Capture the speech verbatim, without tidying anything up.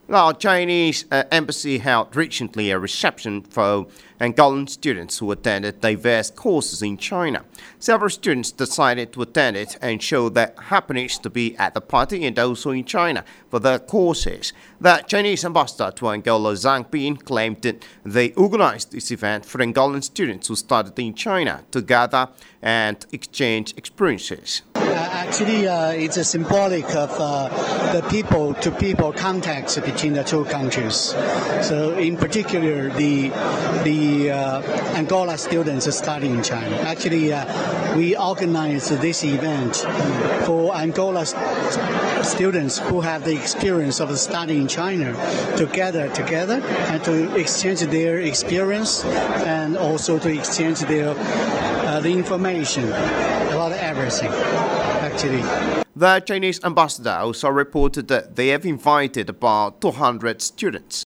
The Chinese uh, embassy held recently a reception for Angolan students who attended diverse courses in China. Several students decided to attend it and show their happiness to be at the party and also in China for their courses. The Chinese ambassador to Angola, Zhang Bin, claimed that they organized this event for Angolan students who studied in China to gather and exchange experiences. Uh, actually, uh, it's a symbolic of uh, the people-to-people contact between the two countries. So, in particular, the the uh, Angola students studying in China. Actually, uh, we organized this event for Angola st students who have the experience of studying in China to gather together and to exchange their experience and also to exchange their uh, the information about everything. Actually, the Chinese ambassador also reported that they have invited about two hundred students.